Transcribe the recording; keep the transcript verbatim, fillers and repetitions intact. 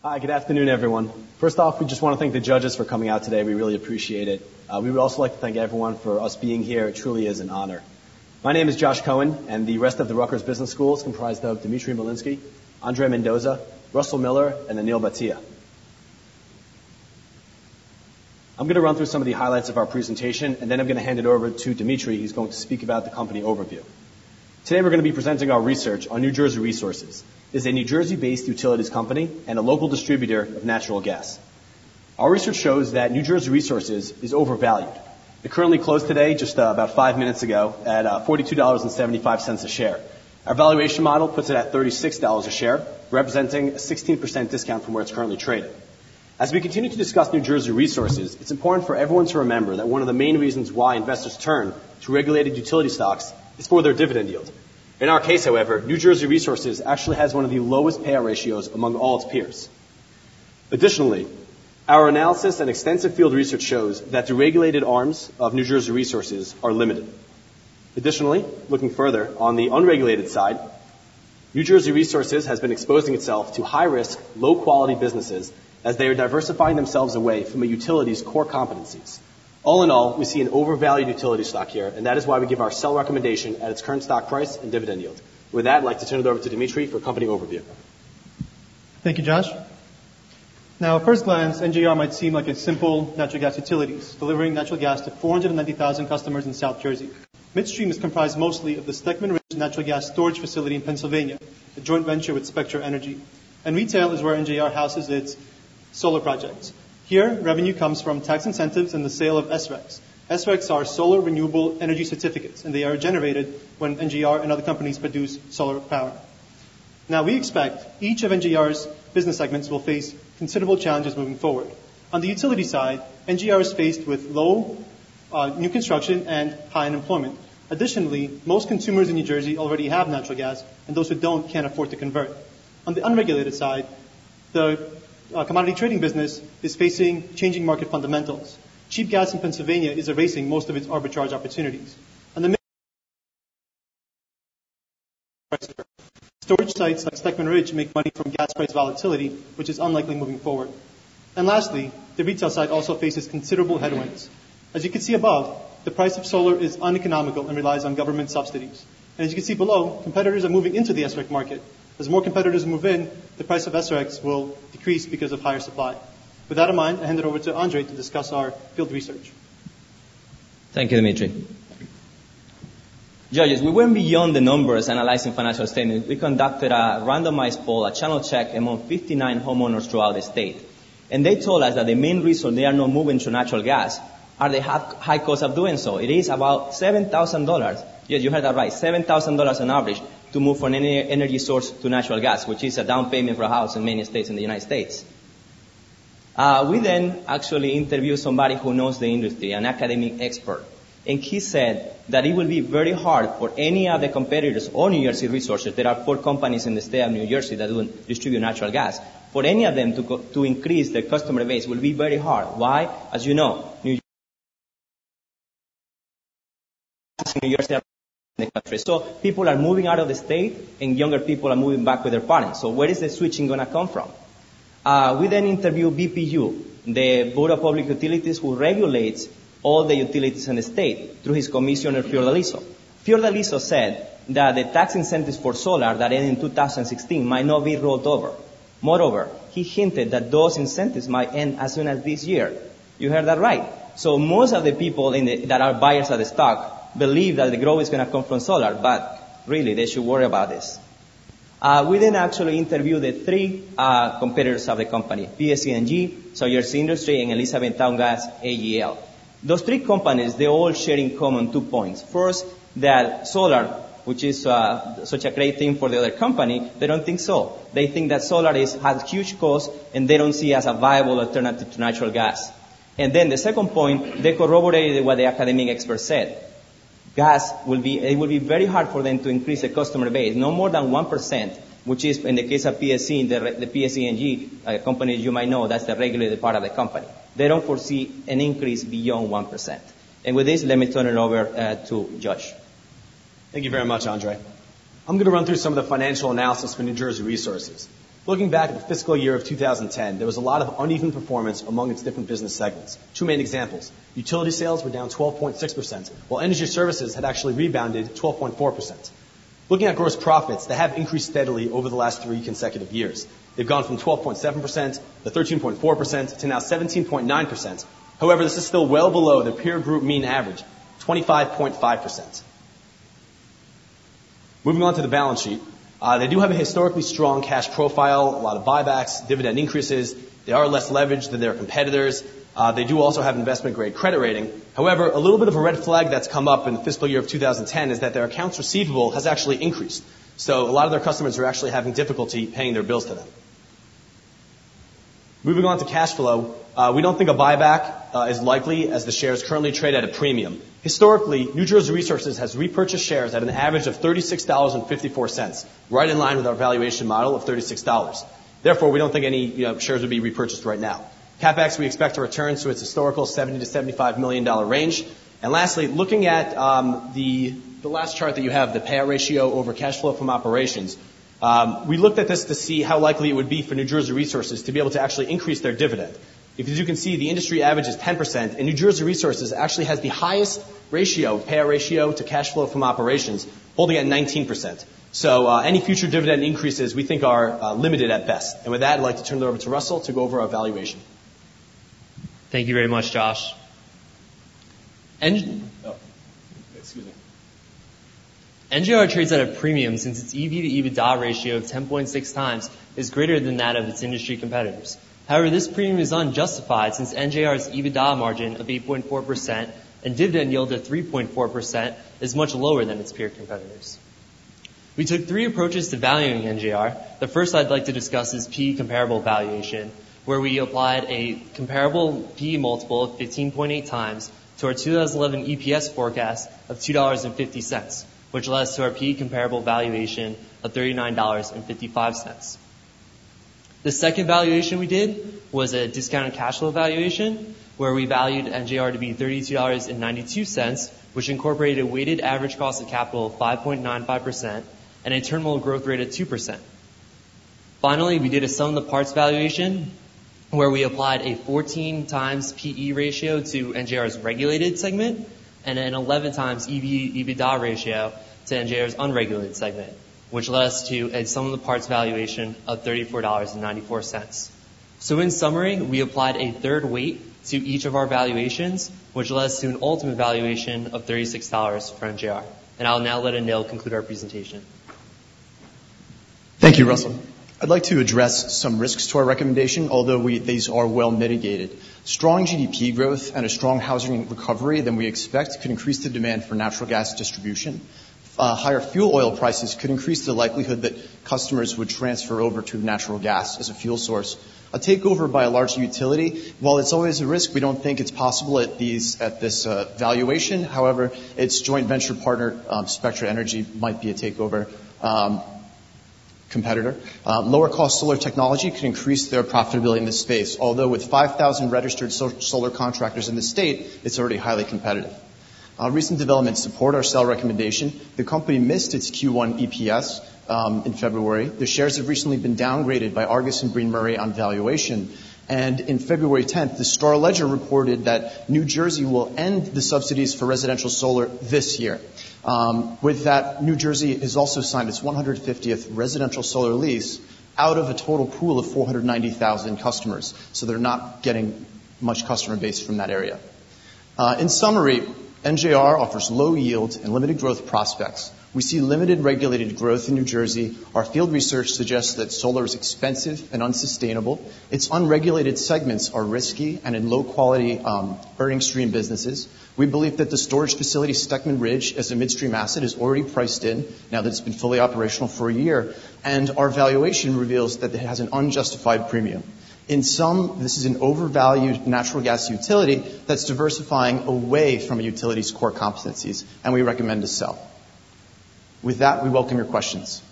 Hi, good afternoon, everyone. First off, we just want to thank the judges for coming out today. We really appreciate it. Uh, we would also like to thank everyone for us being here. It truly is an honor. My name is Josh Cohen, and the rest of the Rutgers Business School is comprised of Dimitri Malinsky, Andre Mendoza, Russell Miller, and Anil Bhatia. I'm going to run through some of the highlights of our presentation, and then I'm going to hand it over to Dimitri. He's going to speak about the company overview. Today we're going to be presenting our research on New Jersey Resources. It is a New Jersey-based utilities company and a local distributor of natural gas. Our research shows that New Jersey Resources is overvalued. It currently closed today, just uh, about five minutes ago, at uh, forty-two dollars and seventy-five cents a share. Our valuation model puts it at thirty-six dollars a share, representing a sixteen percent discount from where it's currently traded. As we continue to discuss New Jersey Resources, it's important for everyone to remember that one of the main reasons why investors turn to regulated utility stocks is for their dividend yield. In our case, however, New Jersey Resources actually has one of the lowest payout ratios among all its peers. Additionally, our analysis and extensive field research shows that the regulated arms of New Jersey Resources are limited. Additionally, looking further, on the unregulated side, New Jersey Resources has been exposing itself to high-risk, low-quality businesses as they are diversifying themselves away from a utility's core competencies. All in all, we see an overvalued utility stock here, and that is why we give our sell recommendation at its current stock price and dividend yield. With that, I'd like to turn it over to Dimitri for company overview. Thank you, Josh. Now, at first glance, N J R might seem like a simple natural gas utilities, delivering natural gas to four hundred ninety thousand customers in South Jersey. Midstream is comprised mostly of the Steckman Ridge Natural Gas Storage Facility in Pennsylvania, a joint venture with Spectra Energy. And retail is where N J R houses its solar projects. Here, revenue comes from tax incentives and the sale of S R E Cs. S R E Cs are solar renewable energy certificates, and they are generated when N J R and other companies produce solar power. Now, we expect each of N J R's business segments will face considerable challenges moving forward. On the utility side, N J R is faced with low uh, new construction and high unemployment. Additionally, most consumers in New Jersey already have natural gas, and those who don't can't afford to convert. On the unregulated side, the Uh, commodity trading business is facing changing market fundamentals. Cheap gas in Pennsylvania is erasing most of its arbitrage opportunities. And the storage sites like Steckman Ridge make money from gas price volatility, which is unlikely moving forward. And lastly, the retail side also faces considerable headwinds. As you can see above, the price of solar is uneconomical and relies on government subsidies. And as you can see below, competitors are moving into the S R E C market. As more competitors move in, the price of S R E Cs will decrease because of higher supply. With that in mind, I hand it over to Andre to discuss our field research. Thank you, Dimitri. Judges, we went beyond the numbers analyzing financial statements. We conducted a randomized poll, a channel check among fifty-nine homeowners throughout the state. And they told us that the main reason they are not moving to natural gas are the high cost of doing so. It is about seven thousand dollars. Yes, you heard that right. seven thousand dollars on average to move from any energy source to natural gas, which is a down payment for a house in many states in the United States. Uh, we then actually interviewed somebody who knows the industry, an academic expert. And he said that it will be very hard for any of the competitors or New Jersey Resources. There are four companies in the state of New Jersey that do distribute natural gas. For any of them to, go, to increase their customer base will be very hard. Why? As you know, New Jersey in the country. So people are moving out of the state, and younger people are moving back with their parents. So where is the switching going to come from? Uh, we then interviewed B P U, the Board of Public Utilities, who regulates all the utilities in the state, through his commissioner, Fiordaliso. Fiordaliso said that the tax incentives for solar that ended in two thousand sixteen might not be rolled over. Moreover, he hinted that those incentives might end as soon as this year. You heard that right. So most of the people in the, that are buyers of the stock believe that the growth is going to come from solar, but really they should worry about this. Uh, we then actually interviewed the three uh, competitors of the company, P S E N G, South Jersey Industry, and Elizabethtown Gas, A G L. Those three companies, they all share in common two points. First, that solar, which is uh, such a great thing for the other company, they don't think so. They think that solar is, has huge costs, and they don't see it as a viable alternative to natural gas. And then the second point, they corroborated what the academic expert said. Gas will be, it will be very hard for them to increase the customer base, no more than one percent, which is, in the case of P S E, the, the P S E N G, a company you might know, that's the regulated part of the company. They don't foresee an increase beyond one percent. And with this, let me turn it over uh, to Josh. Thank you very much, Andre. I'm going to run through some of the financial analysis for New Jersey Resources. Looking back at the fiscal year of two thousand ten, there was a lot of uneven performance among its different business segments. Two main examples. Utility sales were down twelve point six percent, while energy services had actually rebounded twelve point four percent. Looking at gross profits, they have increased steadily over the last three consecutive years. They've gone from twelve point seven percent to thirteen point four percent to now seventeen point nine percent. However, this is still well below the peer group mean average, twenty-five point five percent. Moving on to the balance sheet, uh, they do have a historically strong cash profile, a lot of buybacks, dividend increases. They are less leveraged than their competitors. Uh, they do also have investment-grade credit rating. However, a little bit of a red flag that's come up in the fiscal year of two thousand ten is that their accounts receivable has actually increased. So a lot of their customers are actually having difficulty paying their bills to them. Moving on to cash flow, uh, we don't think a buyback uh, is likely as the shares currently trade at a premium. Historically, New Jersey Resources has repurchased shares at an average of thirty-six dollars and fifty-four cents, right in line with our valuation model of thirty-six dollars. Therefore, we don't think any you know, shares would be repurchased right now. CapEx, we expect to return to its historical seventy to seventy-five million dollars range. And lastly, looking at um, the, the last chart that you have, the payout ratio over cash flow from operations, um, we looked at this to see how likely it would be for New Jersey Resources to be able to actually increase their dividend. If, as you can see, the industry average is ten percent, and New Jersey Resources actually has the highest ratio, payout ratio to cash flow from operations, holding at nineteen percent. So uh, any future dividend increases we think are uh, limited at best. And with that, I'd like to turn it over to Russell to go over our valuation. Thank you very much, Josh. En- oh, excuse me. N J R trades at a premium since its E V to EBITDA ratio of ten point six times is greater than that of its industry competitors. However, this premium is unjustified since N J R's EBITDA margin of eight point four percent and dividend yield of three point four percent is much lower than its peer competitors. We took three approaches to valuing N J R. The first I'd like to discuss is P E comparable valuation, where we applied a comparable P E multiple of fifteen point eight times to our two thousand eleven E P S forecast of two dollars and fifty cents, which led us to our P E comparable valuation of thirty-nine dollars and fifty-five cents. The second valuation we did was a discounted cash flow valuation, where we valued N J R to be thirty-two dollars and ninety-two cents, which incorporated a weighted average cost of capital of five point nine five percent and a terminal growth rate of two percent. Finally, we did a sum of the parts valuation, where we applied a fourteen times P E ratio to N J R's regulated segment and an eleven times E V EBITDA ratio to N J R's unregulated segment, which led us to a sum of the parts valuation of thirty-four dollars and ninety-four cents. So in summary, we applied a third weight to each of our valuations, which led us to an ultimate valuation of thirty-six dollars for N J R. And I'll now let Anil conclude our presentation. Thank you, Russell. I'd like to address some risks to our recommendation, although we, these are well mitigated. Strong G D P growth and a strong housing recovery than we expect could increase the demand for natural gas distribution. Uh, higher fuel oil prices could increase the likelihood that customers would transfer over to natural gas as a fuel source. A takeover by a large utility, while it's always a risk, we don't think it's possible at these at this uh, valuation. However, its joint venture partner, um, Spectra Energy, might be a takeover um, competitor. Uh, lower cost solar technology could increase their profitability in this space, although with five thousand registered so- solar contractors in the state, it's already highly competitive. Uh, recent developments support our sell recommendation. The company missed its Q one E P S um, in February. The shares have recently been downgraded by Argus and Breen Murray on valuation. And in February tenth, the Star Ledger reported that New Jersey will end the subsidies for residential solar this year. Um, with that, New Jersey has also signed its one hundred fiftieth residential solar lease out of a total pool of four hundred ninety thousand customers. So they're not getting much customer base from that area. Uh, in summary, N J R offers low yield and limited growth prospects. We see limited regulated growth in New Jersey. Our field research suggests that solar is expensive and unsustainable. Its unregulated segments are risky and in low-quality um, earning stream businesses. We believe that the storage facility Steckman Ridge as a midstream asset is already priced in now that it's been fully operational for a year. And our valuation reveals that it has an unjustified premium. In sum, this is an overvalued natural gas utility that's diversifying away from a utility's core competencies, and we recommend to sell. With that, we welcome your questions.